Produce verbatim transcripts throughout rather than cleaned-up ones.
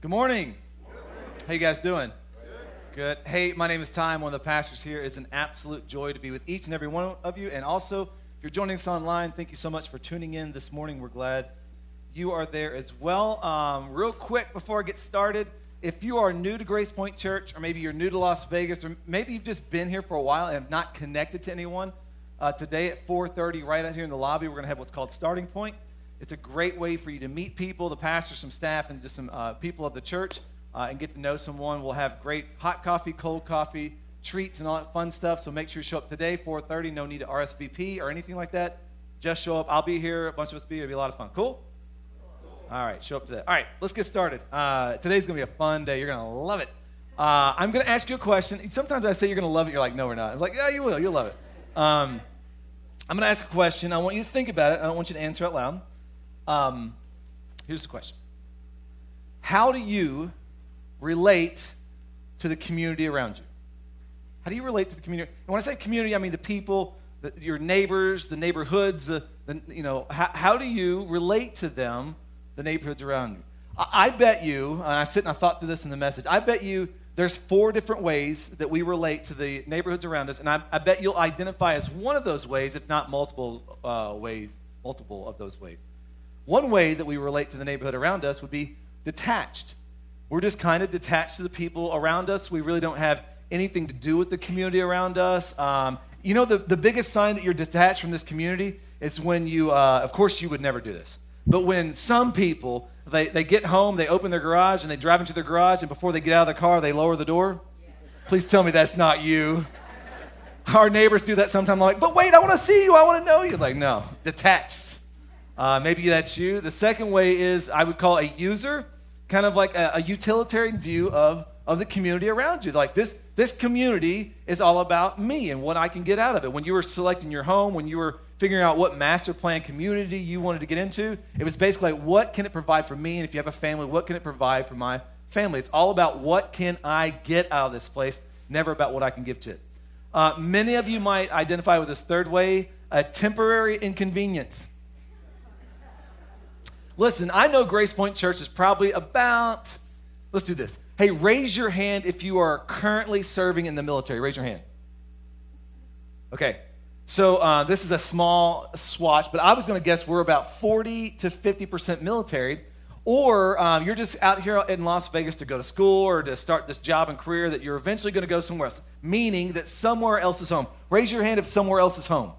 Good morning. How you guys doing? Good. Hey, my name is Ty. I'm one of the pastors here. It's an absolute joy to be with each and every one of you. And also, if you're joining us online, thank you so much for tuning in this morning. We're glad you are there as well. Um, real quick before I get started, if you are new to Grace Point Church, or maybe you're new to Las Vegas, or maybe you've just been here for a while and have not connected to anyone, uh, today at four thirty, right out here in the lobby, we're going to have what's called Starting Point. It's a great way for you to meet people, the pastor, some staff, and just some uh, people of the church, uh, and get to know someone. We'll have great hot coffee, cold coffee, treats, and all that fun stuff. So make sure you show up today, four thirty. No need to R S V P or anything like that. Just show up. I'll be here. A bunch of us will be here. It'll be a lot of fun. Cool? All right, show up to that. All right, let's get started. Uh, today's going to be a fun day. You're going to love it. Uh, I'm going to ask you a question. Sometimes I say you're going to love it. You're like, no, we're not. I'm like, yeah, you will. You'll love it. Um, I'm going to ask a question. I want you to think about it. I don't want you to answer out loud. Um, here's the question. How do you relate to the community around you? How do you relate to the community? And when I say community, I mean the people, the, your neighbors, the neighborhoods, the, the you know, how, how do you relate to them, the neighborhoods around you? I, I bet you, and I sit and I thought through this in the message, I bet you there's four different ways that we relate to the neighborhoods around us, and I, I bet you'll identify as one of those ways, if not multiple uh, ways, multiple of those ways. One way that we relate to the neighborhood around us would be detached. We're just kind of detached to the people around us. We really don't have anything to do with the community around us. Um, you know, the, the biggest sign that you're detached from this community is when you, uh, of course you would never do this, but when some people, they, they get home, they open their garage, and they drive into their garage, and before they get out of the car, they lower the door. Please tell me that's not you. Our neighbors do that sometimes. I'm like, but wait, I want to see you. I want to know you. Like, no, detached. Uh, maybe that's you. The second way is I would call a user, kind of like a, a utilitarian view of, of the community around you. Like this, this community is all about me and what I can get out of it. When you were selecting your home, when you were figuring out what master plan community you wanted to get into, it was basically like, what can it provide for me? And if you have a family, what can it provide for my family? It's all about what can I get out of this place, never about what I can give to it. Uh, many of you might identify with this third way, a temporary inconvenience. Listen, I know Grace Point Church is probably about, let's do this. Hey, raise your hand if you are currently serving in the military. Raise your hand. Okay, so uh, this is a small swatch, but I was going to guess we're about forty to fifty percent military, or um, you're just out here in Las Vegas to go to school or to start this job and career that you're eventually going to go somewhere else, meaning that somewhere else is home. Raise your hand if somewhere else is home.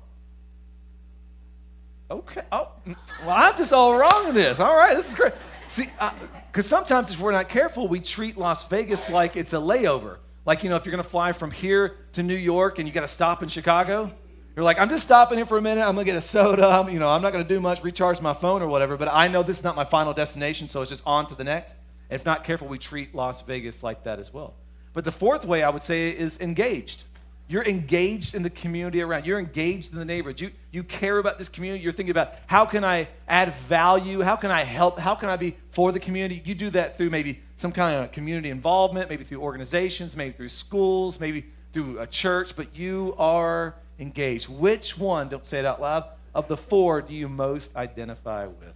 Okay. Oh, well, I'm just all wrong in this. All right, this is great. See, because uh, sometimes if we're not careful, we treat Las Vegas like it's a layover. Like, you know, if you're going to fly from here to New York and you got to stop in Chicago, you're like, I'm just stopping here for a minute. I'm going to get a soda. I'm, you know, I'm not going to do much, recharge my phone or whatever, but I know this is not my final destination, so it's just on to the next. And if not careful, we treat Las Vegas like that as well. But the fourth way I would say is engaged. You're engaged in the community around. You're engaged in the neighborhood. You, you care about this community. You're thinking about how can I add value? How can I help? How can I be for the community? You do that through maybe some kind of community involvement, maybe through organizations, maybe through schools, maybe through a church, but you are engaged. Which one, don't say it out loud, of the four do you most identify with?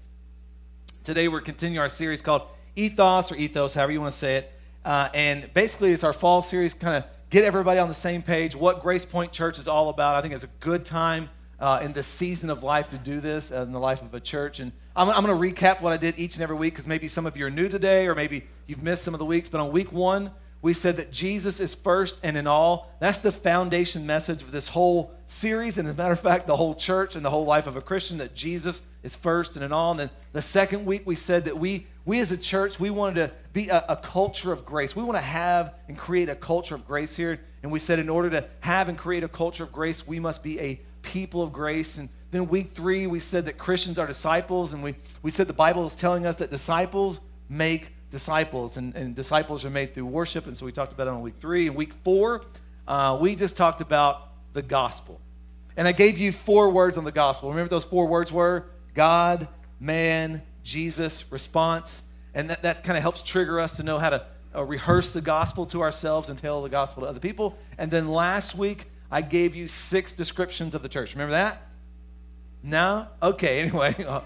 Today we're continuing our series called Ethos or Ethos, however you want to say it. Uh, and basically it's our fall series, kind of get everybody on the same page, what Grace Point Church is all about. I think it's a good time uh, in this season of life to do this, uh, in the life of a church. And I'm, I'm going to recap what I did each and every week, because maybe some of you are new today, or maybe you've missed some of the weeks. But on week one, we said that Jesus is first and in all. That's the foundation message of this whole series, and as a matter of fact, the whole church and the whole life of a Christian, that Jesus is first and in all. And then the second week, we said that we we as a church, we wanted to be a, a culture of grace. We want to have and create a culture of grace here. And we said in order to have and create a culture of grace, we must be a people of grace. And then week three, we said that Christians are disciples, and we, we said the Bible is telling us that disciples make disciples, and, and disciples are made through worship. And so we talked about it on week three. And week four, uh, we just talked about the gospel. And I gave you four words on the gospel. Remember those four words were God, man, Jesus, response. And that, that kind of helps trigger us to know how to uh, rehearse the gospel to ourselves and tell the gospel to other people. And then last week, I gave you six descriptions of the church. Remember that? No? Okay, anyway.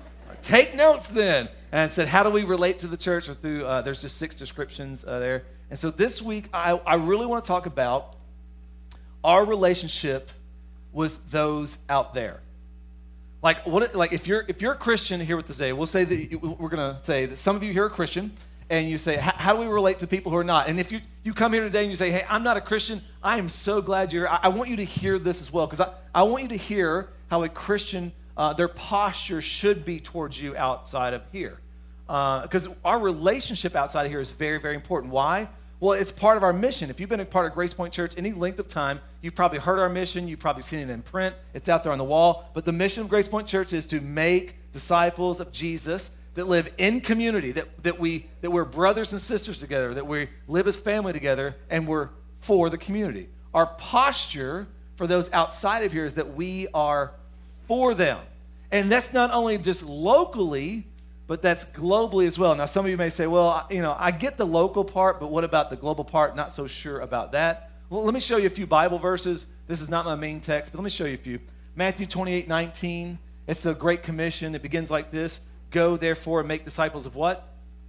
Take notes then. And I said, how do we relate to the church? Or through, uh, there's just six descriptions uh, there. And so this week, I, I really want to talk about our relationship with those out there. Like, what? Like, if you're if you're a Christian here with today, we'll say that you, we're going to say that some of you here are Christian, and you say, how do we relate to people who are not? And if you, you come here today and you say, hey, I'm not a Christian, I am so glad you're here. I, I want you to hear this as well, because I, I want you to hear how a Christian, uh, their posture should be towards you outside of here. Because uh, our relationship outside of here is very, very important. Why? Well, it's part of our mission. If you've been a part of Grace Point Church any length of time, you've probably heard our mission. You've probably seen it in print. It's out there on the wall. But the mission of Grace Point Church is to make disciples of Jesus that live in community, that, that, we, that we're brothers and sisters together, that we live as family together, and we're for the community. Our posture for those outside of here is that we are for them. And that's not only just locally, but that's globally as well. Now, some of you may say, well, you know, I get the local part, but what about the global part? Not so sure about that. Well, let me show you a few Bible verses. This is not my main text, but let me show you a few. Matthew twenty-eight nineteen, it's the Great Commission. It begins like this. Go, therefore, and make disciples of what?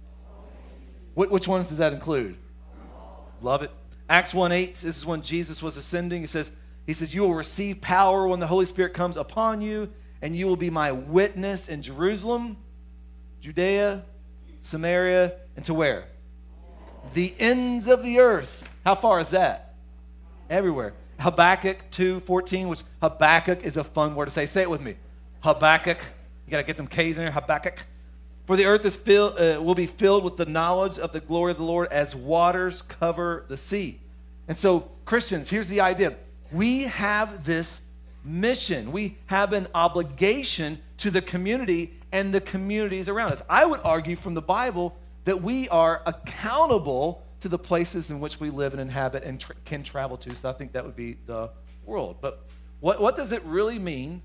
Wh- which ones does that include? Love it. Acts one eight, this is when Jesus was ascending. He says, he says, you will receive power when the Holy Spirit comes upon you, and you will be my witness in Jerusalem, Judea, Samaria, and to where? The ends of the earth. How far is that? Everywhere. Habakkuk two fourteen, which Habakkuk is a fun word to say. Say it with me. Habakkuk. You got to get them K's in there. Habakkuk. For the earth is filled, uh, will be filled with the knowledge of the glory of the Lord as waters cover the sea. And so, Christians, here's the idea. We have this mission. We have an obligation to the community and the communities around us. I would argue from the Bible that we are accountable to the places in which we live and inhabit and tra- can travel to. So I think that would be the world. But what, what does it really mean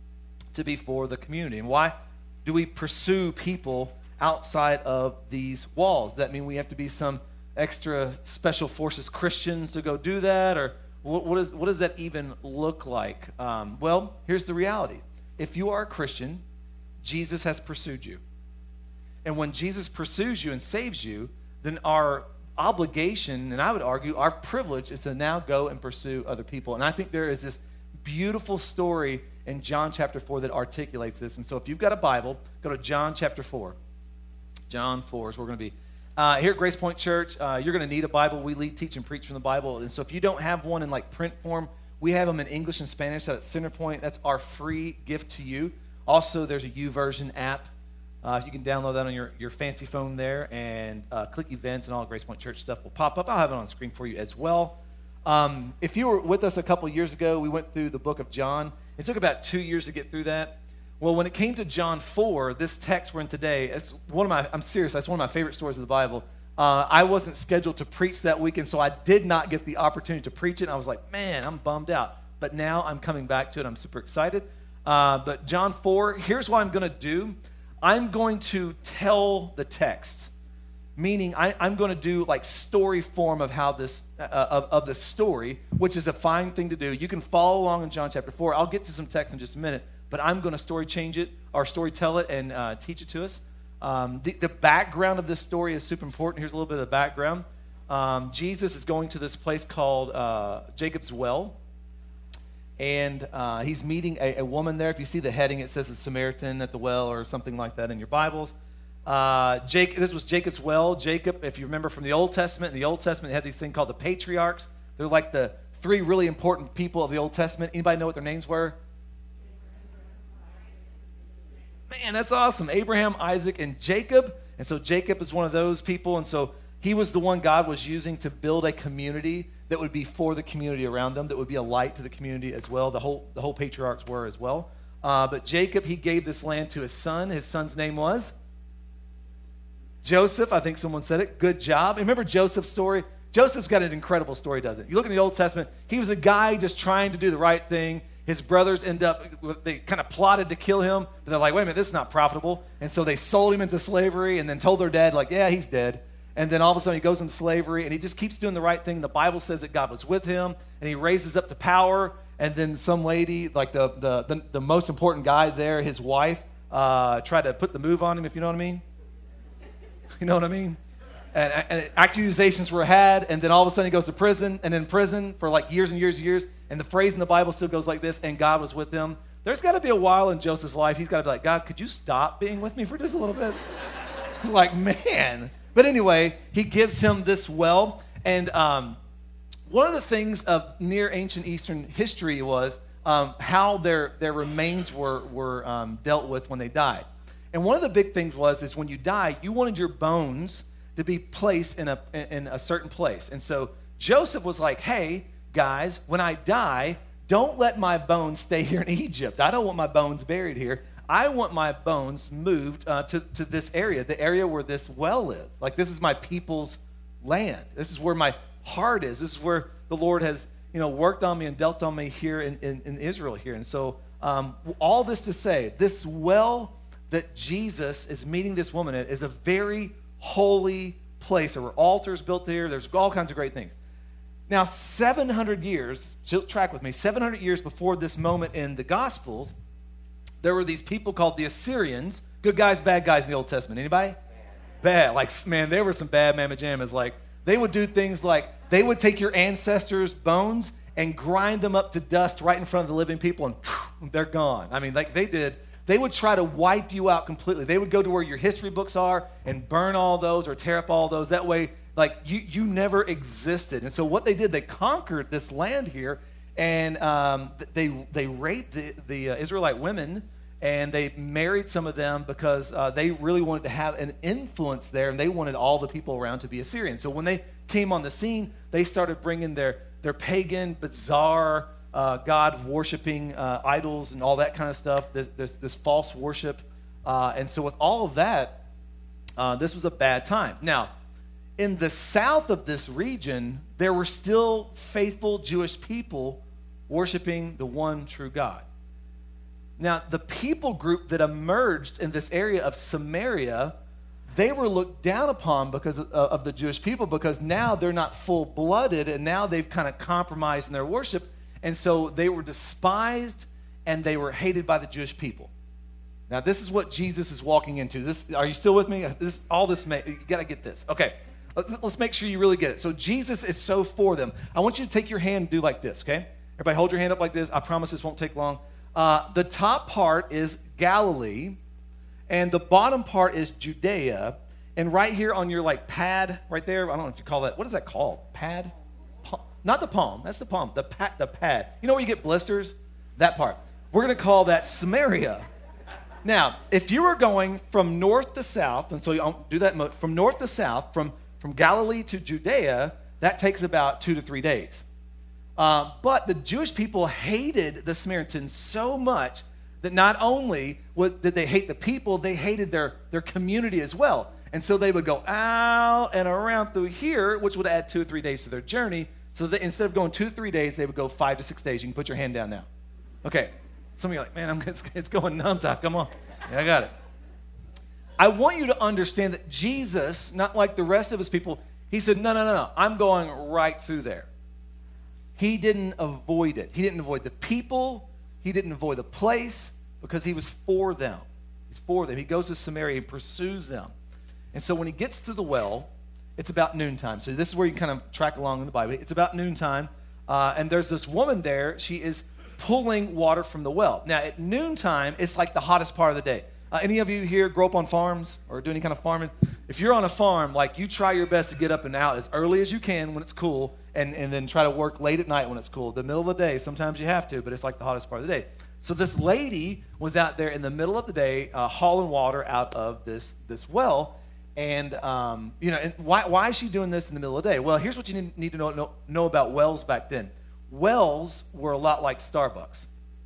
to be for the community? And why do we pursue people outside of these walls? Does that mean we have to be some extra special forces Christians to go do that? Or what, what, is, what does that even look like? Um, well, here's the reality. If you are a Christian, Jesus has pursued you. And when Jesus pursues you and saves you, then our obligation, and I would argue our privilege, is to now go and pursue other people. And I think there is this beautiful story in John chapter four that articulates this. And so if you've got a Bible, go to John chapter four. John four is where we're going to be. Uh, here at Grace Point Church, uh, you're going to need a Bible. We lead, teach, and preach from the Bible. And so if you don't have one in like print form, we have them in English and Spanish at Centerpoint. That's our free gift to you. Also, there's a YouVersion app. Uh, you can download that on your, your fancy phone there, and uh, click events, and all Grace Point Church stuff will pop up. I'll have it on the screen for you as well. Um, if you were with us a couple years ago, we went through the book of John. It took about two years to get through that. Well, when it came to John four, this text we're in today, it's one of my, I'm serious, that's one of my favorite stories of the Bible. Uh, I wasn't scheduled to preach that weekend, so I did not get the opportunity to preach it. And I was like, man, I'm bummed out. But now I'm coming back to it. I'm super excited. Uh, but John four, here's what I'm going to do. I'm going to tell the text, meaning I, I'm going to do like story form of how this, uh, of, of the story, which is a fine thing to do. You can follow along in John chapter four. I'll get to some text in just a minute, but I'm going to story change it, or story tell it, and uh, teach it to us. Um, the, the background of this story is super important. Here's a little bit of the background. Um, Jesus is going to this place called uh, Jacob's Well. And uh, he's meeting a, a woman there. If you see the heading, it says the Samaritan at the well or something like that in your Bibles. Uh, Jake, this was Jacob's Well. Jacob, if you remember from the Old Testament, in the Old Testament, they had these things called the patriarchs. They're like the three really important people of the Old Testament. Anybody know what their names were? Man, that's awesome. Abraham, Isaac, and Jacob. And so Jacob is one of those people. And so he was the one God was using to build a community that would be for the community around them, that would be a light to the community as well. The whole the whole patriarchs were as well. Uh, but Jacob, he gave this land to his son. His son's name was Joseph. I think someone said it. Good job. Remember Joseph's story? Joseph's got an incredible story, doesn't it? You look in the Old Testament, he was a guy just trying to do the right thing. His brothers end up, they kind of plotted to kill him, but they're like, wait a minute, this is not profitable. And so they sold him into slavery and then told their dad, like, yeah, he's dead. And then all of a sudden he goes into slavery and he just keeps doing the right thing. The Bible says that God was with him, and he raises up to power. And then some lady, like the the the, the most important guy there, his wife, uh, tried to put the move on him, if you know what I mean. You know what I mean? And, and accusations were had, and then all of a sudden he goes to prison, and in prison for like years and years and years, and the phrase in the Bible still goes like this, and God was with him. There's got to be a while in Joseph's life, he's got to be like, God, could you stop being with me for just a little bit? He's like, man. But anyway, he gives him this well, and um, one of the things of near ancient Eastern history was um, how their, their remains were, were um, dealt with when they died. And one of the big things was is when you die, you wanted your bones to be placed in a in a certain place. And so Joseph was like, hey, guys, when I die, don't let my bones stay here in Egypt. I don't want my bones buried here. I want my bones moved uh, to, to this area, the area where this well is. Like, this is my people's land. This is where my heart is. This is where the Lord has, you know, worked on me and dealt on me here in, in, in Israel here. And so um, all this to say, this well that Jesus is meeting this woman at is a very holy place. There were altars built there. There's all kinds of great things. Now, seven hundred years, track with me, seven hundred years before this moment in the Gospels, there were these people called the Assyrians. Good guys, bad guys in the Old Testament. Anybody? Bad. Like, man, there were some bad mamma jammas. Like, they would do things like they would take your ancestors' bones and grind them up to dust right in front of the living people, and phew, they're gone. I mean, like they did. They would try to wipe you out completely. They would go to where your history books are and burn all those or tear up all those. That way, like, you, you never existed. And so what they did, they conquered this land here, and um, they they raped the, the uh, Israelite women, and they married some of them because uh, they really wanted to have an influence there, and they wanted all the people around to be Assyrian. So when they came on the scene, they started bringing their, their pagan, bizarre, Uh, God worshiping uh, idols and all that kind of stuff, this, this, this false worship. Uh, and so with all of that, uh, this was a bad time. Now, in the south of this region, there were still faithful Jewish people worshiping the one true God. Now, the people group that emerged in this area of Samaria, they were looked down upon because of, uh, of the Jewish people, because now they're not full-blooded, and now they've kind of compromised in their worship. And so they were despised and they were hated by the Jewish people. Now, this is what Jesus is walking into. This, are you still with me? This, all this, you got to get this. Okay, let's, let's make sure you really get it. So Jesus is so for them. I want you to take your hand and do like this, okay? Everybody hold your hand up like this. I promise this won't take long. Uh, the top part is Galilee, and the bottom part is Judea. And right here on your like pad right there, I don't know if you call that, what is that called? Pad? Not the palm, that's the palm, the pad, the pad. You know where you get blisters? That part. We're going to call that Samaria. Now, if you were going from north to south, and so you do that from north to south, from, from Galilee to Judea, that takes about two to three days. Uh, but the Jewish people hated the Samaritans so much that not only would, did they hate the people, they hated their, their community as well. And so they would go out and around through here, which would add two or three days to their journey. So that instead of going two, three days, they would go five to six days. You can put your hand down now. Okay. Some of you are like, man, I'm, it's, it's going numb, Todd. Come on. Yeah, I got it. I want you to understand that Jesus, not like the rest of his people, he said, no, no, no, no. I'm going right through there. He didn't avoid it. He didn't avoid the people. He didn't avoid the place because he was for them. He's for them. He goes to Samaria and pursues them. And so when he gets to the well, it's about noontime. So this is where you kind of track along in the Bible. It's about noontime, uh, and there's this woman there. She is pulling water from the well. Now, at noontime, it's like the hottest part of the day. Uh, any of you here grow up on farms or do any kind of farming? If you're on a farm, like, you try your best to get up and out as early as you can when it's cool, and, and then try to work late at night when it's cool. The middle of the day, sometimes you have to, but it's like the hottest part of the day. So this lady was out there in the middle of the day uh, hauling water out of this, this well. And, um, you know, and why, why is she doing this in the middle of the day? Well, here's what you need, need to know, know, know about wells back then. Wells were a lot like Starbucks.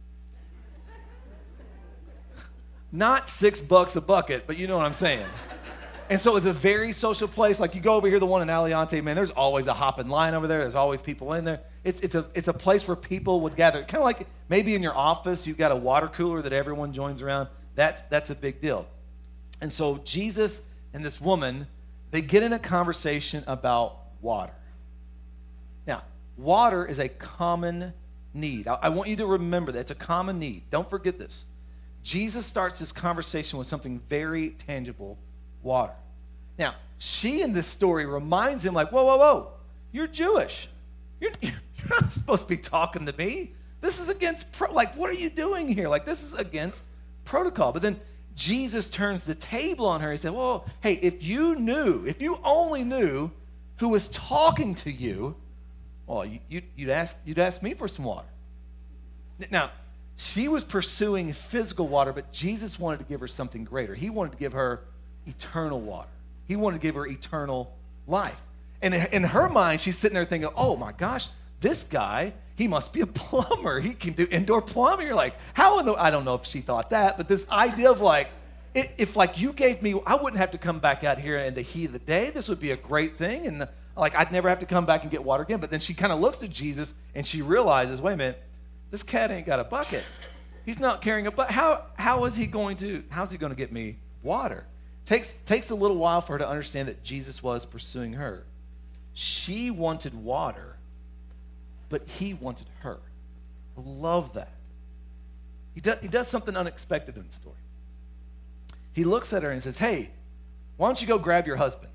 Not six bucks a bucket, but you know what I'm saying. And so it's a very social place. Like, you go over here, the one in Aliante, man, there's always a hopping line over there. There's always people in there. It's, it's, a, it's a place where people would gather. Kind of like maybe in your office, you've got a water cooler that everyone joins around. That's, that's a big deal. And so Jesus and this woman, they get in a conversation about water. Now, water is a common need. I, I want you to remember that. It's a common need. Don't forget this. Jesus starts this conversation with something very tangible, water. Now, she in this story reminds him like, whoa, whoa, whoa, you're Jewish. You're, you're not supposed to be talking to me. This is against, pro- like, what are you doing here? Like, this is against protocol. But then Jesus turns the table on her. He said, well, hey, if you knew, if you only knew who was talking to you, well, you, you, you'd, ask, you'd ask me for some water. Now, she was pursuing physical water, but Jesus wanted to give her something greater. He wanted to give her eternal water. He wanted to give her eternal life. And in her mind, she's sitting there thinking, oh my gosh, this guy, he must be a plumber. He can do indoor plumbing. You're like, how in the, I don't know if she thought that, but this idea of like, if like you gave me, I wouldn't have to come back out here in the heat of the day. This would be a great thing. And like, I'd never have to come back and get water again. But then she kind of looks at Jesus and she realizes, wait a minute, this cat ain't got a bucket. He's not carrying a bucket. How, how is he going to, how's he going to get me water? Takes, takes a little while for her to understand that Jesus was pursuing her. She wanted water, but he wanted her. I love that. He does, he does something unexpected in the story. He looks at her and says, hey, why don't you go grab your husband?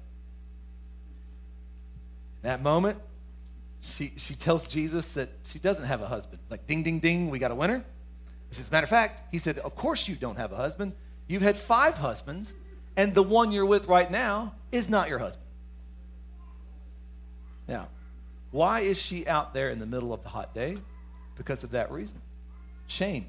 In that moment, she, she tells Jesus that she doesn't have a husband. Like, ding, ding, ding, we got a winner. He says, as a matter of fact, he said, of course you don't have a husband. You've had five husbands, and the one you're with right now is not your husband. Now, why is she out there in the middle of the hot day? Because of that reason. Shame.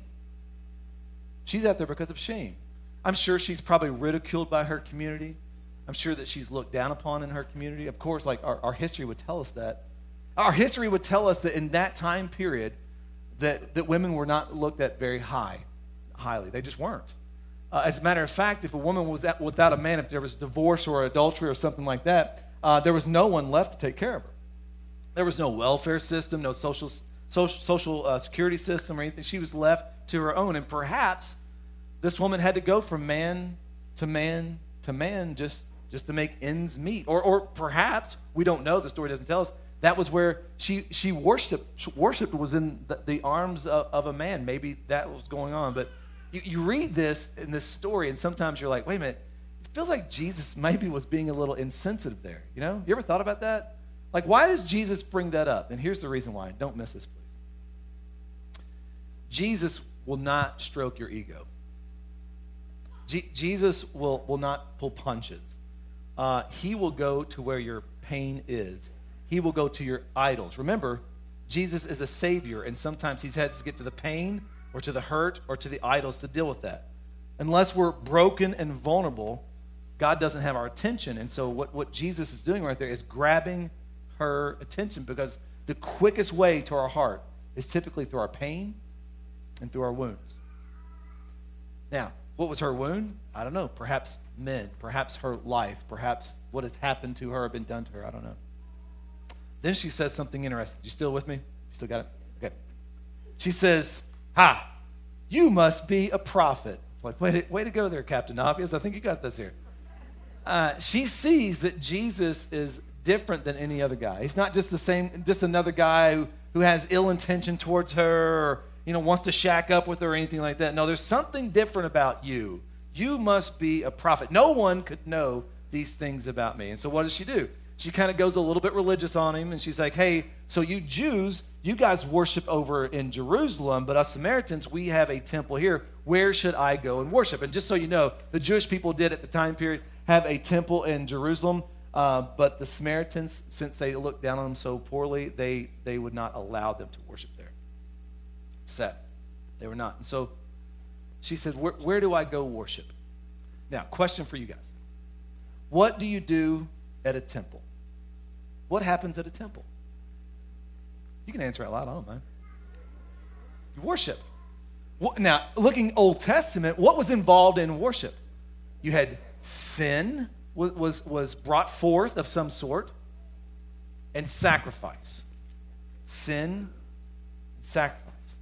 She's out there because of shame. I'm sure she's probably ridiculed by her community. I'm sure that she's looked down upon in her community. Of course, like our, our history would tell us that. Our history would tell us that in that time period, that, that women were not looked at very high, highly. They just weren't. Uh, as a matter of fact, if a woman was at, without a man, if there was divorce or adultery or something like that, uh, there was no one left to take care of her. There was no welfare system, no social social, social uh, security system or anything. She was left to her own. And perhaps this woman had to go from man to man to man just, just to make ends meet. Or, or perhaps, we don't know, the story doesn't tell us, that was where she, she worshiped, worshiped was in the, the arms of, of a man. Maybe that was going on. But you, you read this in this story, and sometimes you're like, wait a minute, it feels like Jesus maybe was being a little insensitive there. You know, you ever thought about that? Like, why does Jesus bring that up? And here's the reason why. Don't miss this, please. Jesus will not stroke your ego. G- Jesus will, will not pull punches. Uh, he will go to where your pain is. He will go to your idols. Remember, Jesus is a savior, and sometimes he has to get to the pain or to the hurt or to the idols to deal with that. Unless we're broken and vulnerable, God doesn't have our attention. And so what, what Jesus is doing right there is grabbing her attention, because the quickest way to our heart is typically through our pain and through our wounds. Now, what was her wound? I don't know. Perhaps men, perhaps her life, perhaps what has happened to her or been done to her. I don't know. Then she says something interesting. You still with me? You still got it? Okay. She says, ha, you must be a prophet. Like, way to, way to go there, Captain Obvious. I think you got this here. Uh, she sees that Jesus is different than any other guy. He's not just the same, just another guy who, who has ill intention towards her, or, you know, wants to shack up with her or anything like that. No, there's something different about you. You must be a prophet. No one could know these things about me. And so what does she do? She kind of goes a little bit religious on him, and she's like, hey, so you Jews, you guys worship over in Jerusalem, but us Samaritans, we have a temple here. Where should I go and worship? And just so you know, the Jewish people did at the time period have a temple in Jerusalem. Uh, but the Samaritans, since they looked down on them so poorly, they, they would not allow them to worship there. It's sad. They were not. And so she said, where, where do I go worship? Now, question for you guys. What do you do at a temple? What happens at a temple? You can answer out loud. I don't mind. You worship. Now, looking Old Testament, what was involved in worship? You had sin was, was, was brought forth of some sort, and sacrifice. Sin, sacrifice.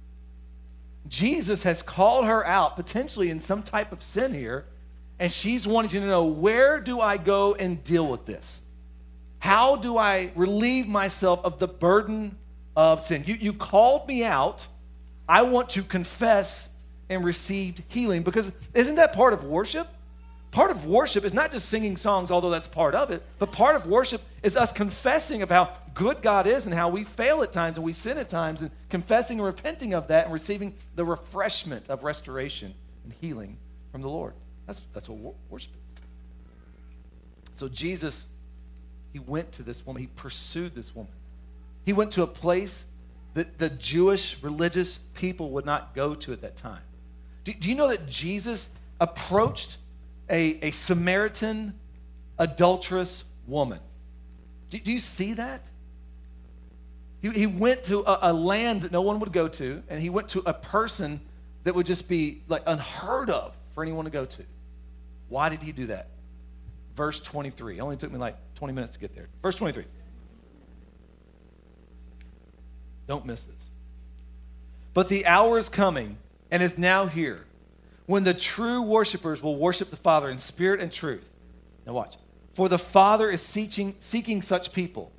Jesus has called her out, potentially in some type of sin here, and she's wanting to know, where do I go and deal with this? How do I relieve myself of the burden of sin? You, you called me out. I want to confess and received healing. Because isn't that part of worship? Part of worship is not just singing songs, although that's part of it, but part of worship is us confessing of how good God is and how we fail at times and we sin at times, and confessing and repenting of that and receiving the refreshment of restoration and healing from the Lord. That's, that's what worship is. So Jesus, he went to this woman. He pursued this woman. He went to a place that the Jewish religious people would not go to at that time. Do, do you know that Jesus approached A, a Samaritan adulterous woman? Do, do you see that? He, he went to a, a land that no one would go to, and he went to a person that would just be like unheard of for anyone to go to. Why did he do that? Verse twenty-three. It only took me like twenty minutes to get there. Verse twenty-three. Don't miss this. But the hour is coming and is now here, when the true worshipers will worship the Father in spirit and truth. Now watch. For the Father is seeking, seeking such people.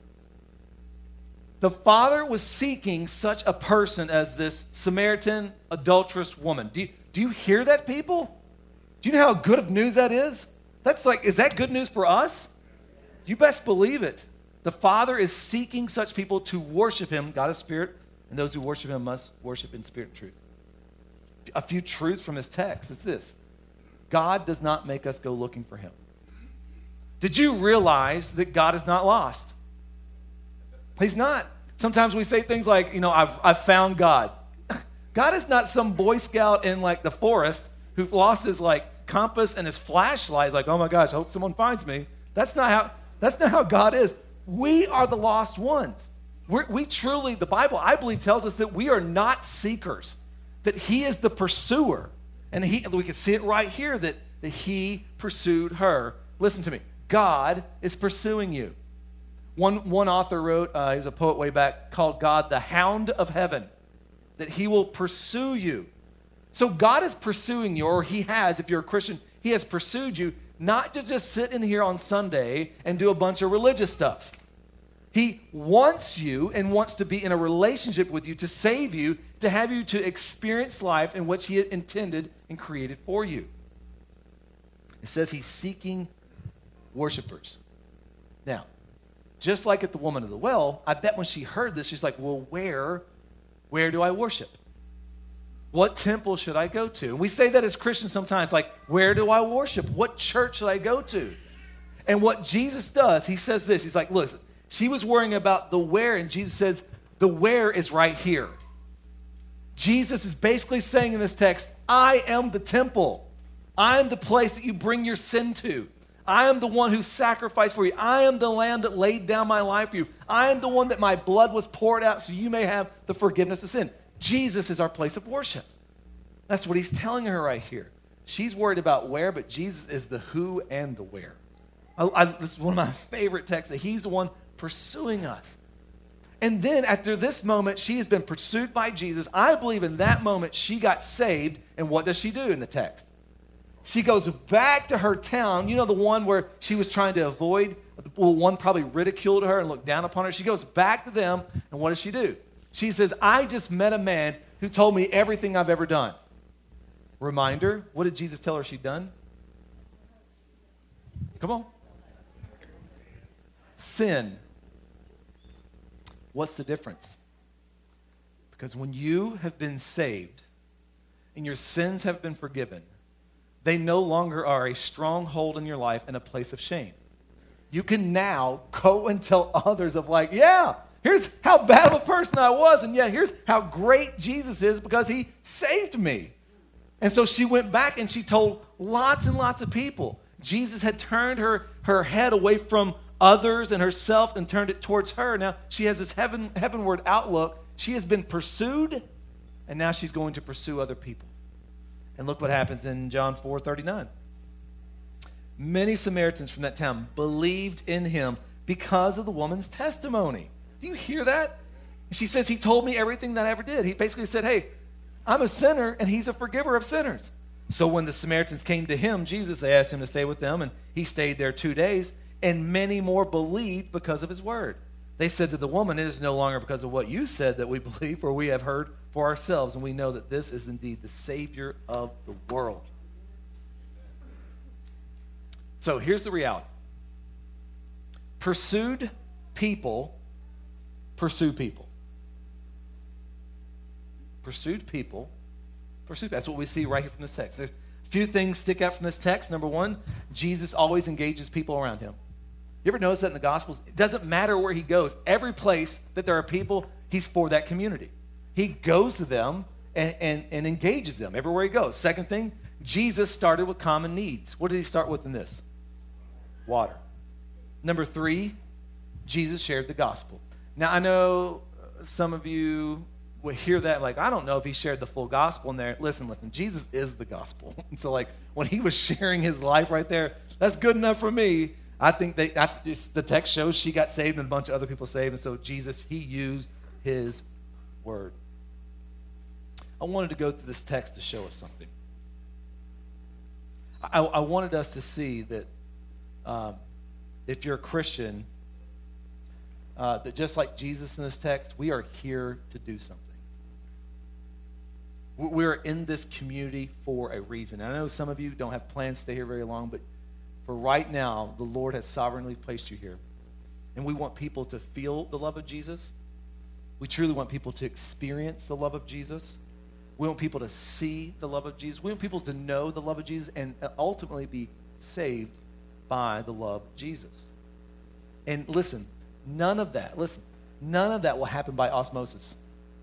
The Father was seeking such a person as this Samaritan adulterous woman. Do you, do you hear that, people? Do you know how good of news that is? That's like, is that good news for us? You best believe it. The Father is seeking such people to worship him, God is spirit, and those who worship him must worship in spirit and truth. A few truths from his text is this: God does not make us go looking for him. Did you realize that God is not lost? He's not. Sometimes we say things like, you know, I've, I've found God. God is not some Boy Scout in like the forest who lost his like compass and his flashlight. He's like, oh my gosh, I hope someone finds me. That's not how, that's not how God is. We are the lost ones. We're, we truly, the Bible, I believe, tells us that we are not seekers, that he is the pursuer. And he, we can see it right here that, that he pursued her. Listen to me. God is pursuing you. One, one author wrote, uh, he was a poet way back, called God the Hound of Heaven, that he will pursue you. So God is pursuing you, or he has, if you're a Christian, he has pursued you, not to just sit in here on Sunday and do a bunch of religious stuff. He wants you and wants to be in a relationship with you, to save you, to have you to experience life in which he had intended and created for you. It says he's seeking worshipers. Now, just like at the woman of the well, I bet when she heard this, she's like, well, where, where do I worship? What temple should I go to? And we say that as Christians sometimes, like, where do I worship? What church should I go to? And what Jesus does, he says this, he's like, look, she was worrying about the where, and Jesus says, the where is right here. Jesus is basically saying in this text, I am the temple. I am the place that you bring your sin to. I am the one who sacrificed for you. I am the lamb that laid down my life for you. I am the one that my blood was poured out so you may have the forgiveness of sin. Jesus is our place of worship. That's what he's telling her right here. She's worried about where, but Jesus is the who and the where. I, I, this is one of my favorite texts, that he's the one pursuing us. And then after this moment, she has been pursued by Jesus. I believe in that moment she got saved. And what does she do in the text? She goes back to her town. You know, the one where she was trying to avoid? Well, one probably ridiculed her and looked down upon her. She goes back to them, and what does she do? She says, I just met a man who told me everything I've ever done. Reminder, what did Jesus tell her she'd done? Come on. Sin. What's the difference? Because when you have been saved and your sins have been forgiven, they no longer are a stronghold in your life and a place of shame. You can now go and tell others of like, yeah, here's how bad of a person I was, and yeah, here's how great Jesus is because he saved me. And so she went back and she told lots and lots of people. Jesus had turned her, her head away from others and herself and turned it towards her. Now she has this heaven, heavenward outlook. She has been pursued, and now she's going to pursue other people. And look what happens in John four thirty-nine. Many Samaritans from that town believed in him because of the woman's testimony. Do you hear that? She says, he told me everything that I ever did. He basically said, hey, I'm a sinner, and he's a forgiver of sinners. So when the Samaritans came to him, Jesus, they asked him to stay with them, and he stayed there two days, and many more believed because of his word. They said to the woman, it is no longer because of what you said that we believe, for we have heard for ourselves, and we know that this is indeed the Savior of the world. So here's the reality. Pursued people pursue people. Pursued people pursue. That's what we see right here from this text. There's a few things stick out from this text. Number one, Jesus always engages people around him. You ever notice that in the Gospels? It doesn't matter where he goes. Every place that there are people, he's for that community. He goes to them and, and, and engages them everywhere he goes. Second thing, Jesus started with common needs. What did he start with in this? Water. Number three, Jesus shared the gospel. Now, I know some of you will hear that like, I don't know if he shared the full gospel in there. Listen, listen, Jesus is the gospel. And so like when he was sharing his life right there, that's good enough for me. I think they, I, the text shows she got saved and a bunch of other people saved. And so Jesus, he used his word. I wanted to go through this text to show us something. I, I wanted us to see that um, if you're a Christian, uh, that just like Jesus in this text, we are here to do something. We're in this community for a reason. I know some of you don't have plans to stay here very long, but for right now, the Lord has sovereignly placed you here. And we want people to feel the love of Jesus. We truly want people to experience the love of Jesus. We want people to see the love of Jesus. We want people to know the love of Jesus and ultimately be saved by the love of Jesus. And listen, none of that, listen, none of that will happen by osmosis.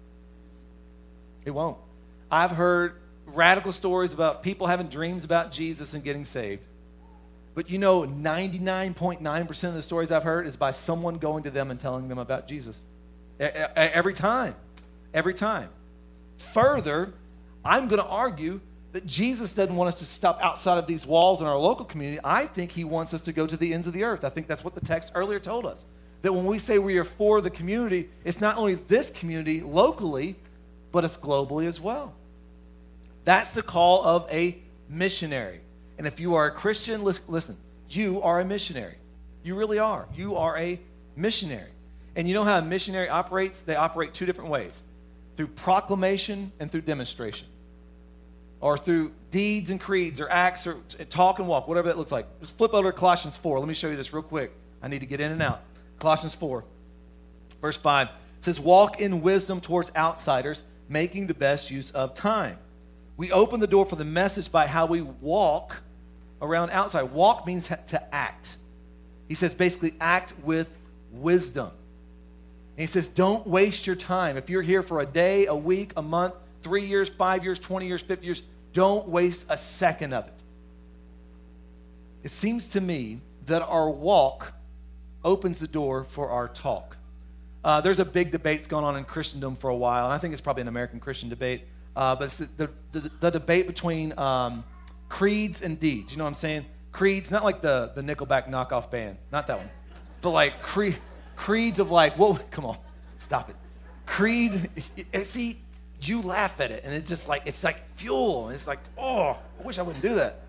It won't. I've heard radical stories about people having dreams about Jesus and getting saved. But you know, ninety-nine point nine percent of the stories I've heard is by someone going to them and telling them about Jesus. Every time. Every time. Further, I'm going to argue that Jesus doesn't want us to stop outside of these walls in our local community. I think he wants us to go to the ends of the earth. I think that's what the text earlier told us. That when we say we are for the community, it's not only this community locally, but it's globally as well. That's the call of a missionary. And if you are a Christian, listen, you are a missionary. You really are. You are a missionary. And you know how a missionary operates? They operate two different ways. Through proclamation and through demonstration. Or through deeds and creeds or acts or talk and walk, whatever that looks like. Just flip over to Colossians four. Let me show you this real quick. I need to get in and out. Colossians four, verse five. It says, walk in wisdom towards outsiders, making the best use of time. We open the door for the message by how we walk around outside. Walk means to act. He says basically act with wisdom. And he says don't waste your time. If you're here for a day, a week, a month, three years, five years, twenty years, fifty years, don't waste a second of it. It seems to me that our walk opens the door for our talk. Uh, there's a big debate that's going on in Christendom for a while, and I think it's probably an American Christian debate, uh, but it's the, the, the, the debate between um, creeds and deeds. You know what I'm saying? Creeds, not like the, the Nickelback knockoff band, not that one, but like cre- creeds of like, whoa, come on, stop it. Creed, see, you laugh at it, and it's just like, it's like fuel, and it's like, oh, I wish I wouldn't do that.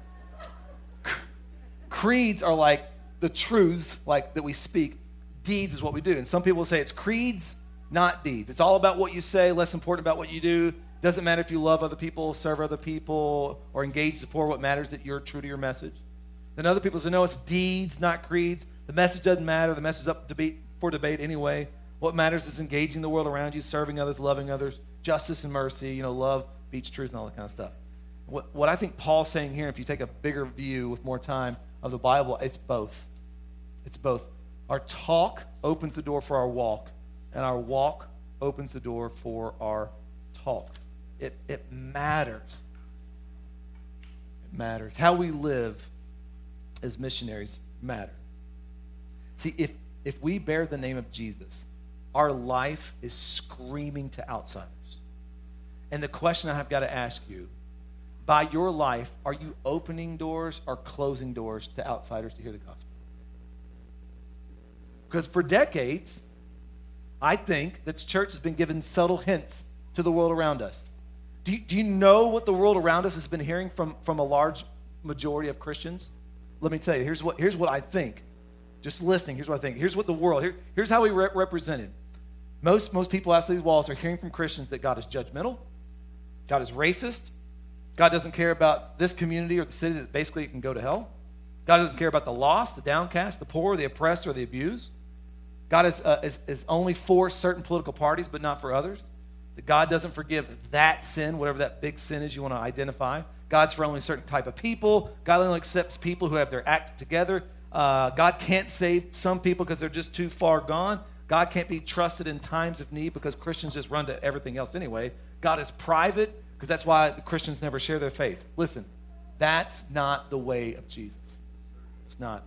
Creeds are like the truths like that we speak. Deeds is what we do. And some people say it's creeds, not deeds. It's all about what you say, less important about what you do. Doesn't matter if you love other people, serve other people, or engage the poor. What matters is that you're true to your message. Then other people say, no, it's deeds, not creeds. The message doesn't matter. The message is up debate, for debate anyway. What matters is engaging the world around you, serving others, loving others, justice and mercy, you know, love, beats truth, and all that kind of stuff. What, what I think Paul's saying here, if you take a bigger view with more time of the Bible, it's both. It's both. Our talk opens the door for our walk, and our walk opens the door for our talk. It, it matters. It matters. How we live as missionaries matter. See, if, if we bear the name of Jesus, our life is screaming to outsiders. And the question I have got to ask you, by your life, are you opening doors or closing doors to outsiders to hear the gospel? Because for decades, I think that the church has been given subtle hints to the world around us. Do you, do you know what the world around us has been hearing from, from a large majority of Christians? Let me tell you, here's what, here's what I think. just listening, here's what I think. Here's what the world, here, here's how we re- represented. Most, most people outside these walls are hearing from Christians that God is judgmental, God is racist, God doesn't care about this community or the city that basically can go to hell. God doesn't care about the lost, the downcast, the poor, the oppressed, or the abused. God is, uh, is, is only for certain political parties, but not for others. That God doesn't forgive that sin, whatever that big sin is you want to identify. God's for only a certain type of people. God only accepts people who have their act together. Uh, God can't save some people because they're just too far gone. God can't be trusted in times of need because Christians just run to everything else anyway. God is private because that's why the Christians never share their faith. Listen, that's not the way of Jesus. It's not.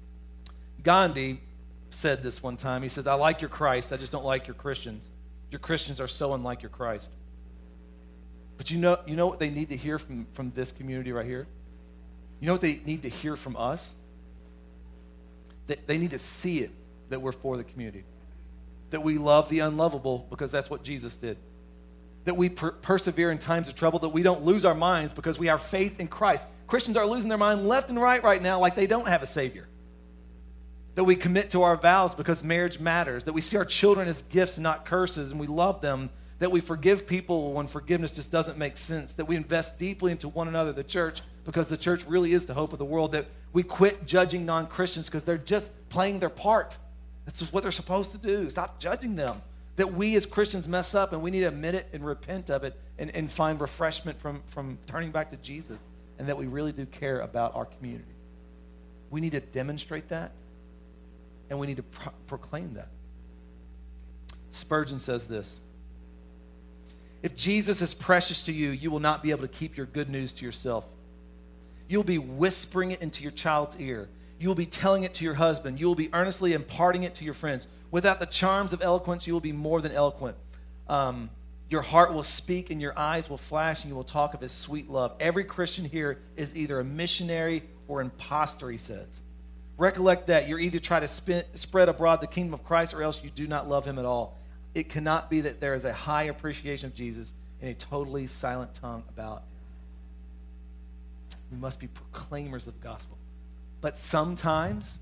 Gandhi said this one time. He says, I like your Christ, I just don't like your Christians. Your Christians are so unlike your Christ. But you know, you know what they need to hear from, from this community right here? You know what they need to hear from us? They, they need to see it, that we're for the community. That we love the unlovable because that's what Jesus did. That we per- persevere in times of trouble, that we don't lose our minds because we have faith in Christ. Christians are losing their mind left and right right now like they don't have a Savior. That we commit to our vows because marriage matters. That we see our children as gifts and not curses and we love them. That we forgive people when forgiveness just doesn't make sense. That we invest deeply into one another, the church, because the church really is the hope of the world. That we quit judging non-Christians because they're just playing their part. That's just what they're supposed to do. Stop judging them. That we as Christians mess up and we need to admit it and repent of it and, and find refreshment from, from turning back to Jesus, and that we really do care about our community. We need to demonstrate that, and we need to pro- proclaim that. Spurgeon says this: if Jesus is precious to you, you will not be able to keep your good news to yourself. You'll be whispering it into your child's ear. You will be telling it to your husband. You will be earnestly imparting it to your friends. Without the charms of eloquence, you will be more than eloquent. Um, your heart will speak and your eyes will flash and you will talk of his sweet love. Every Christian here is either a missionary or imposter, he says. Recollect that. You're either trying to spin, spread abroad the kingdom of Christ or else you do not love him at all. It cannot be that there is a high appreciation of Jesus and a totally silent tongue about him. We must be proclaimers of the gospel. But sometimes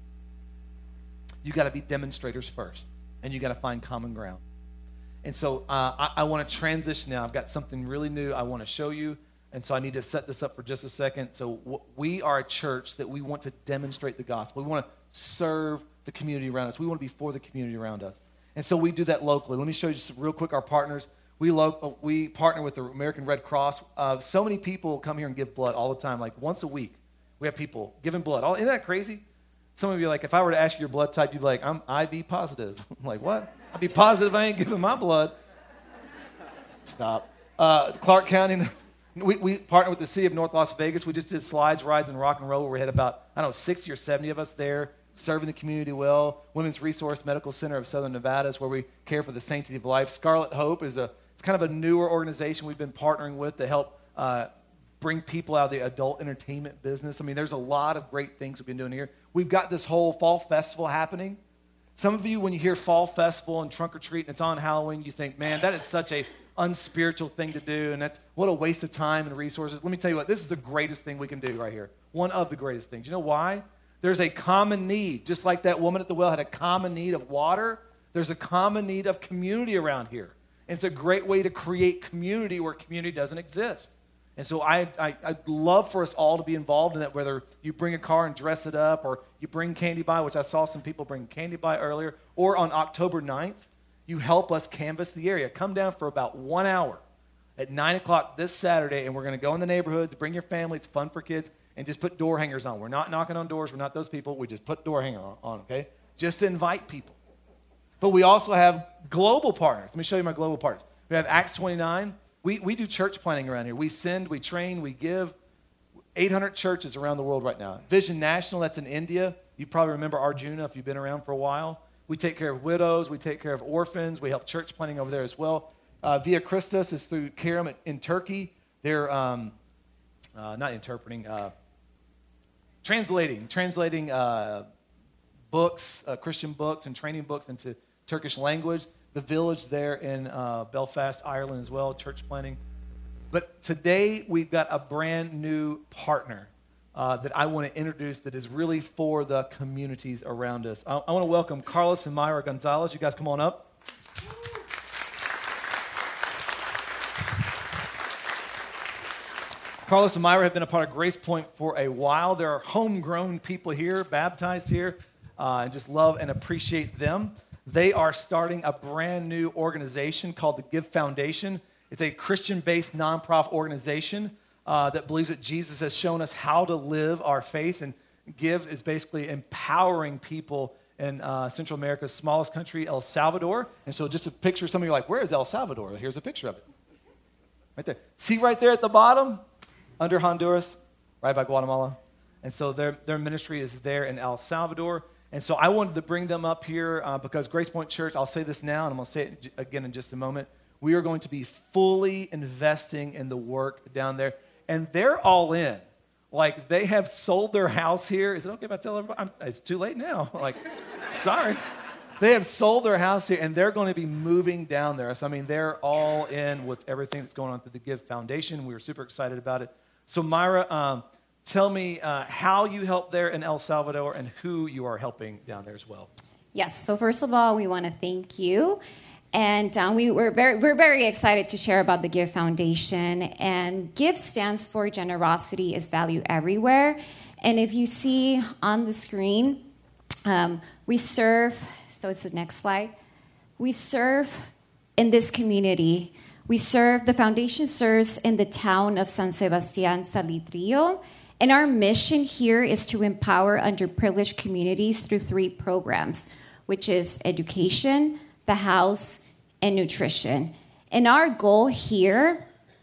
you got to be demonstrators first, and you got to find common ground. And so uh, I, I want to transition now. I've got something really new I want to show you, and so I need to set this up for just a second. So w- we are a church that we want to demonstrate the gospel. We want to serve the community around us. We want to be for the community around us. And so we do that locally. Let me show you just real quick our partners. We lo- we partner with the American Red Cross. Uh, so many people come here and give blood all the time, like once a week. We have people giving blood. All, isn't that crazy? Some of you are like, if I were to ask you your blood type, you'd be like, I'm I B positive. I'm like, what? I'd be positive I ain't giving my blood. Stop. Uh, Clark County, we, we partner with the city of North Las Vegas. We just did slides, rides, and rock and roll where we had about, I don't know, sixty or seventy of us there serving the community well. Women's Resource Medical Center of Southern Nevada is where we care for the sanctity of life. Scarlet Hope is a, it's kind of a newer organization we've been partnering with to help uh, bring people out of the adult entertainment business. I mean, there's a lot of great things we've been doing here. We've got this whole fall festival happening. Some of you, when you hear fall festival and trunk or treat and it's on Halloween, you think, man, that is such a unspiritual thing to do, and that's what a waste of time and resources. Let me tell you what, this is the greatest thing we can do right here. One of the greatest things. You know why? There's a common need. Just like that woman at the well had a common need of water, there's a common need of community around here. And it's a great way to create community where community doesn't exist. And so I, I, I'd love for us all to be involved in that, whether you bring a car and dress it up, or you bring candy by, which I saw some people bring candy by earlier, or on October ninth, you help us canvass the area. Come down for about one hour at nine o'clock this Saturday, and we're going to go in the neighborhoods, bring your family, it's fun for kids, and just put door hangers on. We're not knocking on doors, we're not those people, we just put door hanger on, on okay? Just to invite people. But we also have global partners. Let me show you my global partners. We have Acts twenty-nine. We, we do church planting around here. We send, we train, we give. eight hundred churches around the world right now. Vision National, that's in India. You probably remember Arjuna if you've been around for a while. We take care of widows. We take care of orphans. We help church planting over there as well. Uh, Via Christus is through Kerem in Turkey. They're um, uh, not interpreting, uh, translating, translating uh, books, uh, Christian books and training books into Turkish language. The village there in uh, Belfast, Ireland as well, church planting. But today we've got a brand new partner. uh, that I want to introduce that is really for the communities around us. I, I want to welcome Carlos and Myra Gonzalez. You guys come on up. Carlos and Myra have been a part of Grace Point for a while. There are homegrown people here, baptized here, uh, and just love and appreciate them. They are starting a brand new organization called the Give Foundation. It's a Christian-based nonprofit organization uh, that believes that Jesus has shown us how to live our faith, and Give is basically empowering people in uh, Central America's smallest country, El Salvador. And so just to picture, some of you are like, where is El Salvador? Here's a picture of it. Right there. See right there at the bottom? Under Honduras, right by Guatemala. And so their, their ministry is there in El Salvador. And so I wanted to bring them up here uh, because Grace Point Church, I'll say this now, and I'm going to say it again in just a moment. We are going to be fully investing in the work down there. And they're all in. Like, they have sold their house here. Is it okay if I tell everybody? I'm, it's too late now. Like, sorry. They have sold their house here, and they're going to be moving down there. So, I mean, they're all in with everything that's going on through the Give Foundation. We were super excited about it. So, Myra, um, tell me uh, how you help there in El Salvador and who you are helping down there as well. Yes. So, first of all, we want to thank you. And um, we were very, we're very excited to share about the Give Foundation. And Give stands for Generosity is Value Everywhere. And if you see on the screen, um, we serve, so it's the next slide. We serve in this community. We serve, the foundation serves in the town of San Sebastián Salitrio. And our mission here is to empower underprivileged communities through three programs, which is education, the house, and nutrition. And our goal here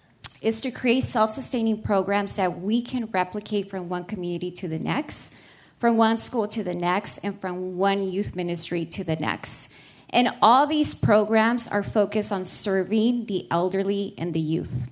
is to create self-sustaining programs that we can replicate from one community to the next, from one school to the next, and from one youth ministry to the next. And all these programs are focused on serving the elderly and the youth.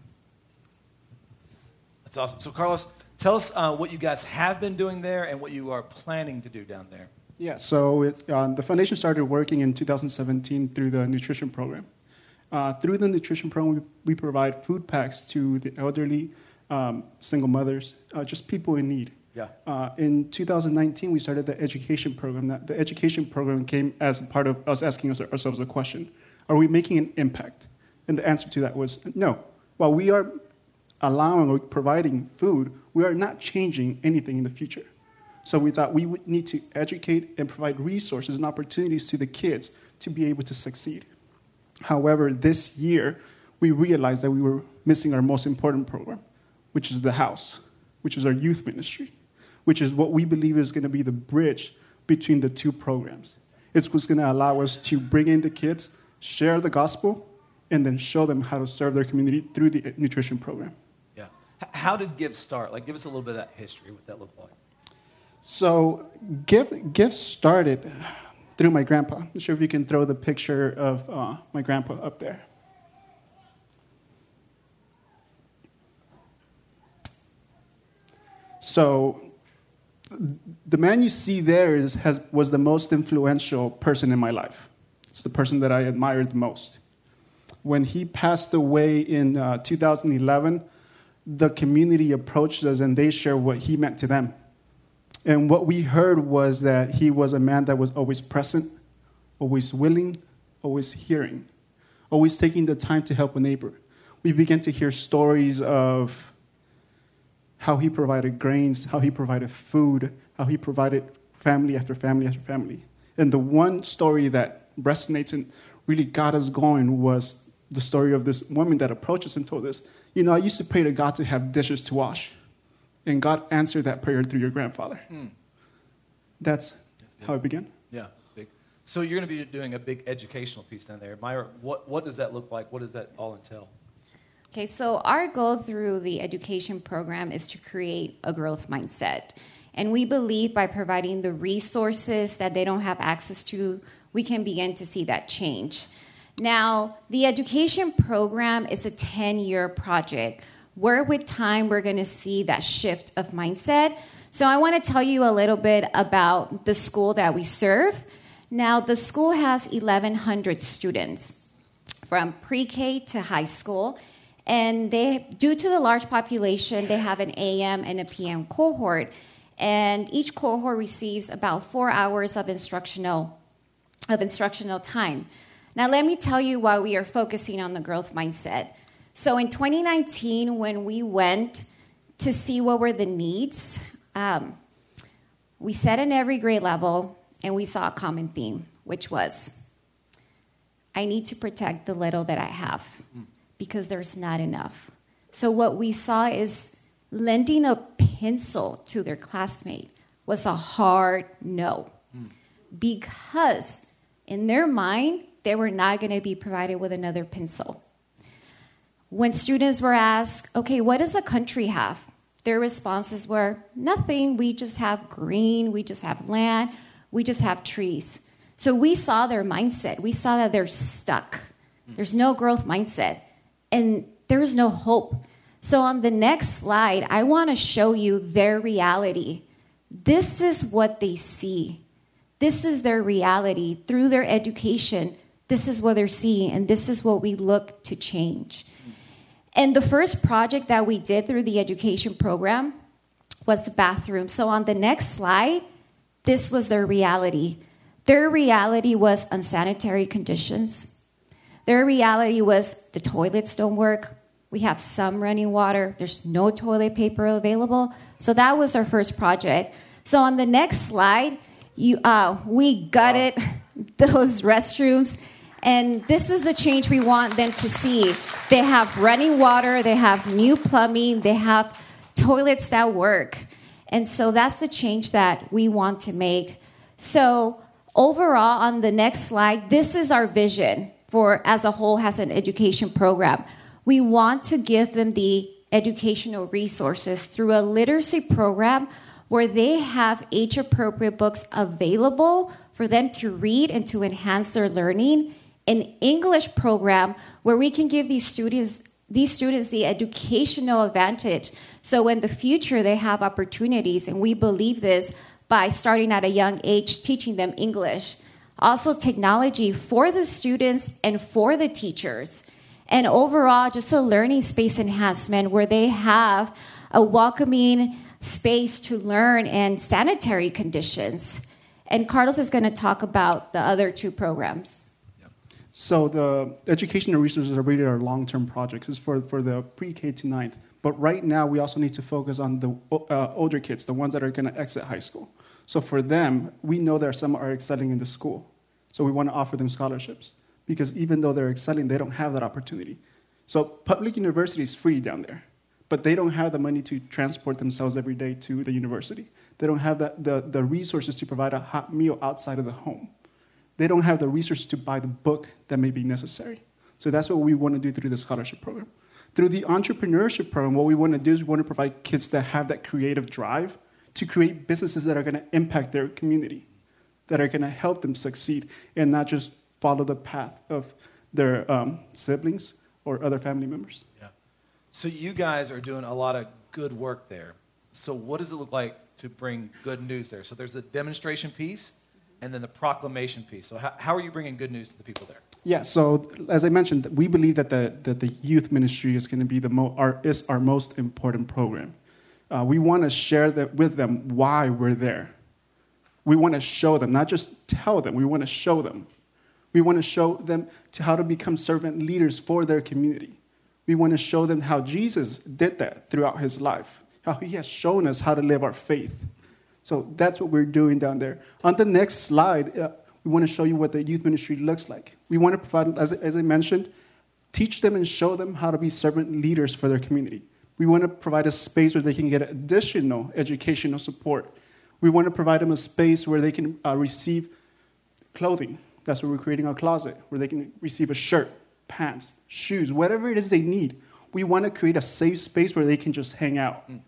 That's awesome. So, Carlos, tell us uh, what you guys have been doing there and what you are planning to do down there. Yeah, so it, uh, the foundation started working in two thousand seventeen through the nutrition program. Uh, through the nutrition program, we, we provide food packs to the elderly, um, single mothers, uh, just people in need. Yeah. Uh, in two thousand nineteen, we started the education program. That the education program came as a part of us asking us, ourselves a question: are we making an impact? And the answer to that was no. While we are allowing or providing food, we are not changing anything in the future. So we thought we would need to educate and provide resources and opportunities to the kids to be able to succeed. However, this year, we realized that we were missing our most important program, which is the house, which is our youth ministry, which is what we believe is going to be the bridge between the two programs. It's what's going to allow us to bring in the kids, share the gospel, and then show them how to serve their community through the nutrition program. Yeah. How did Give start? Like, give us a little bit of that history, what that looked like. So Give, Give started through my grandpa. I'm not sure if you can throw the picture of uh, my grandpa up there. So the man you see there is, has, was the most influential person in my life. It's the person that I admired the most. When he passed away in uh, two thousand eleven, the community approached us and they shared what he meant to them. And what we heard was that he was a man that was always present, always willing, always hearing, always taking the time to help a neighbor. We began to hear stories of how he provided grains, how he provided food, how he provided family after family after family. And the one story that resonates and really got us going was the story of this woman that approached us and told us, you know, I used to pray to God to have dishes to wash. And God answered that prayer through your grandfather. Mm. That's, That's how it began. Yeah, that's big. So you're going to be doing a big educational piece down there. Myra, what, what does that look like? What does that all entail? Okay, so our goal through the education program is to create a growth mindset. And we believe by providing the resources that they don't have access to, we can begin to see that change. Now, the education program is a ten-year project, where with time we're going to see that shift of mindset. So I want to tell you a little bit about the school that we serve. Now, the school has eleven hundred students from pre-K to high school. And they, due to the large population, they have an A M and a P M cohort. And each cohort receives about four hours of instructional, of instructional time. Now, let me tell you why we are focusing on the growth mindset. So in twenty nineteen, when we went to see what were the needs, um, we sat in every grade level and we saw a common theme, which was, I need to protect the little that I have because there's not enough. So what we saw is lending a pencil to their classmate was a hard no, mm. because in their mind, they were not going to be provided with another pencil. When students were asked, okay, what does a country have? Their responses were, nothing, we just have green, we just have land, we just have trees. So we saw their mindset. We saw that they're stuck. There's no growth mindset, and there is no hope. So on the next slide, I want to show you their reality. This is what they see. This is their reality. Through their education, this is what they're seeing, and this is what we look to change. And the first project that we did through the education program was the bathroom. So on the next slide, this was their reality. Their reality was unsanitary conditions. Their reality was the toilets don't work. We have some running water. There's no toilet paper available. So that was our first project. So on the next slide, you, uh, we gutted those restrooms. And this is the change we want them to see. They have running water. They have new plumbing. They have toilets that work. And so that's the change that we want to make. So overall, on the next slide, this is our vision for as a whole as an education program. We want to give them the educational resources through a literacy program where they have age-appropriate books available for them to read and to enhance their learning. An English program where we can give these students these students the educational advantage. So in the future, they have opportunities, and we believe this by starting at a young age, teaching them English. Also, technology for the students and for the teachers. And overall, just a learning space enhancement where they have a welcoming space to learn and sanitary conditions. And Carlos is going to talk about the other two programs. So the educational resources are really our long-term projects. It's for, for the pre-K to ninth. But right now, we also need to focus on the uh, older kids, the ones that are going to exit high school. So for them, we know that some are excelling in the school. So we want to offer them scholarships. Because even though they're excelling, they don't have that opportunity. So public university is free down there, but they don't have the money to transport themselves every day to the university. They don't have the, the, the resources to provide a hot meal outside of the home. They don't have the resources to buy the book that may be necessary. So that's what we want to do through the scholarship program. Through the entrepreneurship program, what we want to do is we want to provide kids that have that creative drive to create businesses that are going to impact their community, that are going to help them succeed and not just follow the path of their um, siblings or other family members. Yeah. So you guys are doing a lot of good work there. So what does it look like to bring good news there? So there's the demonstration piece and then the proclamation piece. So how, how are you bringing good news to the people there? Yeah, so as I mentioned, we believe that the, that the youth ministry is going to be the mo- our, is our most important program. Uh, we want to share that with them why we're there. We want to show them, not just tell them, we want to show them. We want to show them to how to become servant leaders for their community. We want to show them how Jesus did that throughout his life, how he has shown us how to live our faith. So that's what we're doing down there. On the next slide, uh, we want to show you what the youth ministry looks like. We want to provide, as, as I mentioned, teach them and show them how to be servant leaders for their community. We want to provide a space where they can get additional educational support. We want to provide them a space where they can uh, receive clothing. That's where we're creating a closet, where they can receive a shirt, pants, shoes, whatever it is they need. We want to create a safe space where they can just hang out. Mm.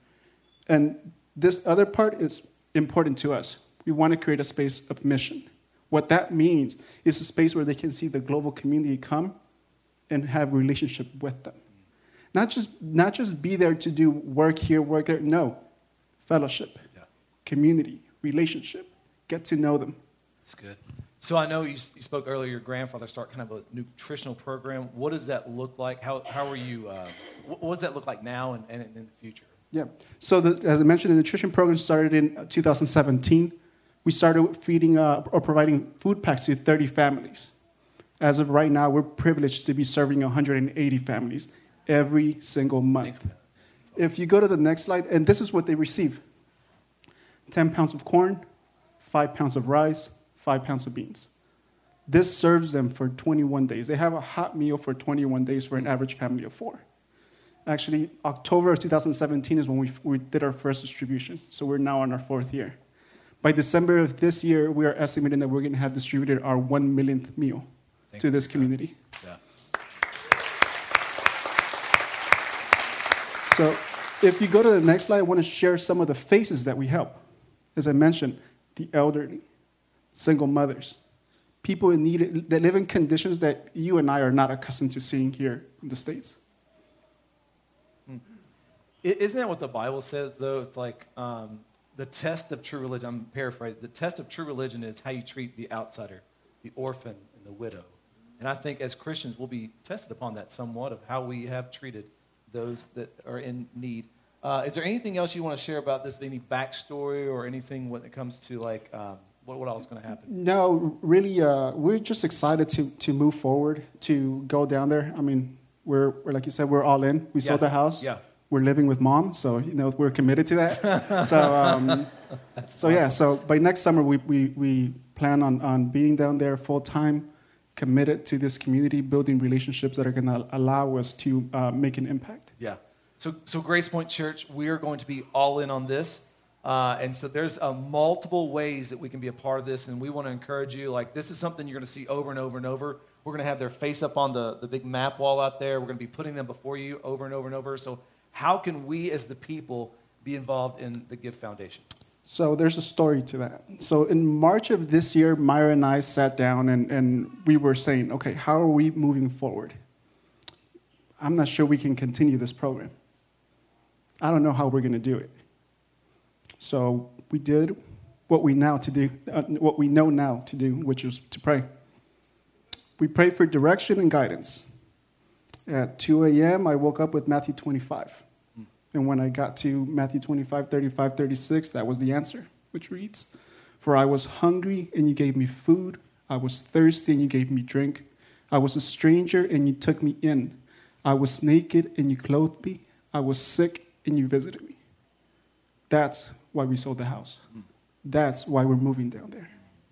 And this other part is important to us. We want to create a space of mission. What that means is a space where they can see the global community come and have a relationship with them. Not just, not just be there to do work here, work there. No, fellowship, yeah. Community, relationship. Get to know them. That's good. So I know you, you spoke earlier, your grandfather started kind of a nutritional program. What does that look like? How, how are you, uh, what, what does that look like now and, and in the future? Yeah. So the, as I mentioned, the nutrition program started in two thousand seventeen. We started feeding uh, or providing food packs to thirty families. As of right now, we're privileged to be serving one hundred eighty families every single month. Thanks. If you go to the next slide, and this is what they receive. ten pounds of corn, five pounds of rice, five pounds of beans. This serves them for twenty-one days. They have a hot meal for twenty-one days for an average family of four. Actually, October of two thousand seventeen is when we, we did our first distribution. So we're now on our fourth year. By December of this year, we are estimating that we're going to have distributed our one millionth meal Thanks to this community. Yeah. So if you go to the next slide, I want to share some of the faces that we help. As I mentioned, the elderly, single mothers, people in need that live in conditions that you and I are not accustomed to seeing here in the States. Isn't that what the Bible says, though? It's like um, the test of true religion, I'm paraphrasing, the test of true religion is how you treat the outsider, the orphan, and the widow. And I think as Christians, we'll be tested upon that somewhat of how we have treated those that are in need. Uh, is there anything else you want to share about this, any backstory or anything when it comes to like um, what, what else is going to happen? No, really, uh, we're just excited to, to move forward, to go down there. I mean, we're, we're like you said, we're all in. We yeah. sold the house. Yeah. We're living with mom, so you know we're committed to that. so, um, so awesome. yeah. So by next summer, we we, we plan on, on being down there full time, committed to this community, building relationships that are going to allow us to uh, make an impact. Yeah. So so Grace Point Church, we are going to be all in on this, uh, and so there's uh, multiple ways that we can be a part of this, and we want to encourage you. Like this is something you're going to see over and over and over. We're going to have their face up on the the big map wall out there. We're going to be putting them before you over and over and over. So how can we as the people be involved in the Give Foundation? So there's a story to that. So in March of this year, Myra and I sat down and, and we were saying, okay, how are we moving forward? I'm not sure we can continue this program. I don't know how we're going to do it. So we did what we now to do, uh, what we know now to do, which is to pray. We prayed for direction and guidance. At two a.m., I woke up with Matthew twenty-five. And when I got to Matthew twenty-five, thirty-five, thirty-six, that was the answer, which reads, "For I was hungry, and you gave me food. I was thirsty, and you gave me drink. I was a stranger, and you took me in. I was naked, and you clothed me. I was sick, and you visited me." That's why we sold the house. That's why we're moving down there.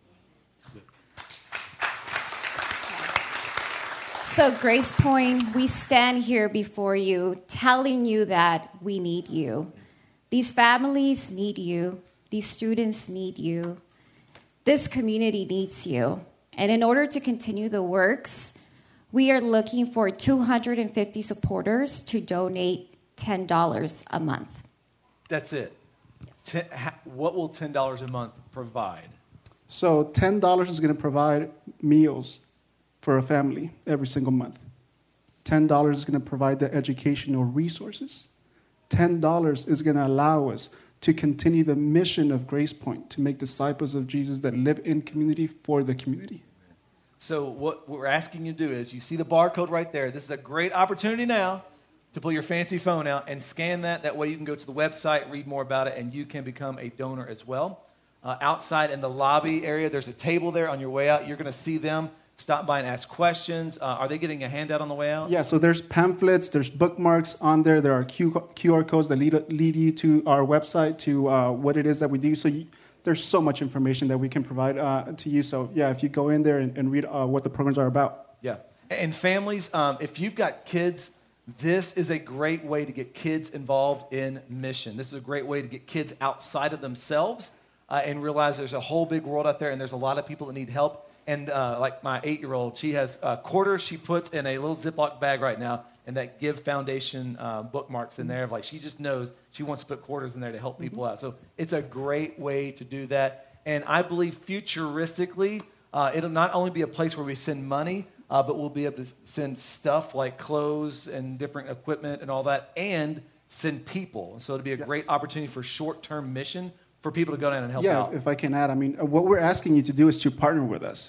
So, Grace Point, we stand here before you telling you that we need you. These families need you. These students need you. This community needs you. And in order to continue the works, we are looking for two hundred fifty supporters to donate ten dollars a month. That's it. Ten, ha, what will ten dollars a month provide? So ten dollars is going to provide meals for a family every single month. ten dollars is going to provide the educational resources. ten dollars is going to allow us to continue the mission of Grace Point, to make disciples of Jesus that live in community for the community. So what we're asking you to do is, you see the barcode right there. This is a great opportunity now to pull your fancy phone out and scan that. That way you can go to the website, read more about it, and you can become a donor as well. Uh, outside in the lobby area, there's a table there on your way out. You're going to see them. Stop by and ask questions. Uh, are they getting a handout on the way out? Yeah, so there's pamphlets, there's bookmarks on there. There are Q, QR codes that lead, lead you to our website, to uh, what it is that we do. So you, there's so much information that we can provide uh, to you. So yeah, if you go in there and, and read uh, what the programs are about. Yeah, and families, um, if you've got kids, this is a great way to get kids involved in mission. This is a great way to get kids outside of themselves uh, and realize there's a whole big world out there, and there's a lot of people that need help. And uh, like my eight-year-old, she has uh, quarters she puts in a little Ziploc bag right now, and that Give Foundation uh, bookmarks in there. Of like, she just knows she wants to put quarters in there to help people out. So it's a great way to do that. And I believe futuristically, uh, it'll not only be a place where we send money, uh, but we'll be able to send stuff like clothes and different equipment and all that, and send people. So it'll be a yes. great opportunity for short-term mission for people to go down and help yeah, out. Yeah, if I can add, I mean, what we're asking you to do is to partner with us.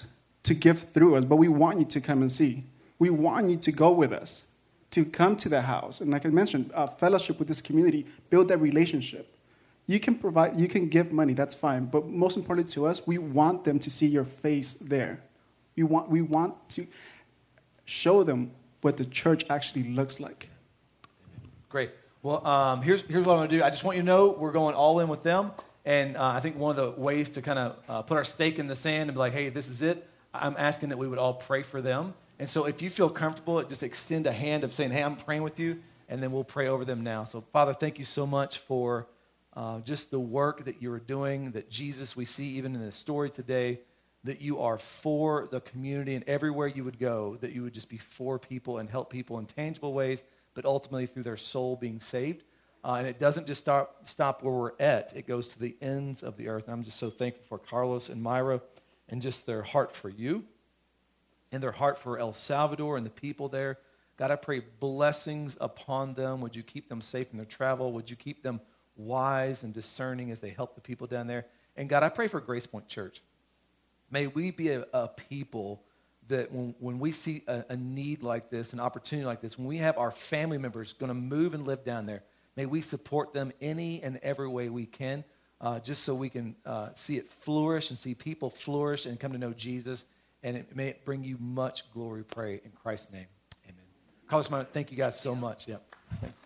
to give through us, but we want you to come and see. We want you to go with us, to come to the house. And like I mentioned, uh, fellowship with this community, build that relationship. You can provide, you can give money, that's fine. But most importantly to us, we want them to see your face there. We want, we want to show them what the church actually looks like. Great. Well, um, here's, here's what I'm going to do. I just want you to know we're going all in with them. And uh, I think one of the ways to kind of uh, put our stake in the sand and be like, hey, this is it, I'm asking that we would all pray for them. And so if you feel comfortable, just extend a hand of saying, hey, I'm praying with you, and then we'll pray over them now. So, Father, thank you so much for uh, just the work that you're doing, that Jesus, we see even in the story today, that you are for the community, and everywhere you would go, that you would just be for people and help people in tangible ways, but ultimately through their soul being saved. Uh, and it doesn't just stop, stop where we're at. It goes to the ends of the earth. And I'm just so thankful for Carlos and Myra and just their heart for you and their heart for El Salvador and the people there. God, I pray blessings upon them. Would you keep them safe in their travel? Would you keep them wise and discerning as they help the people down there? And God, I pray for Grace Point Church. May we be a, a people that when, when we see a, a need like this, an opportunity like this, when we have our family members going to move and live down there, may we support them any and every way we can, uh, just so we can uh, see it flourish and see people flourish and come to know Jesus. And it may bring you much glory, pray in Christ's name. Amen. Carlos, thank you guys so much. Yep.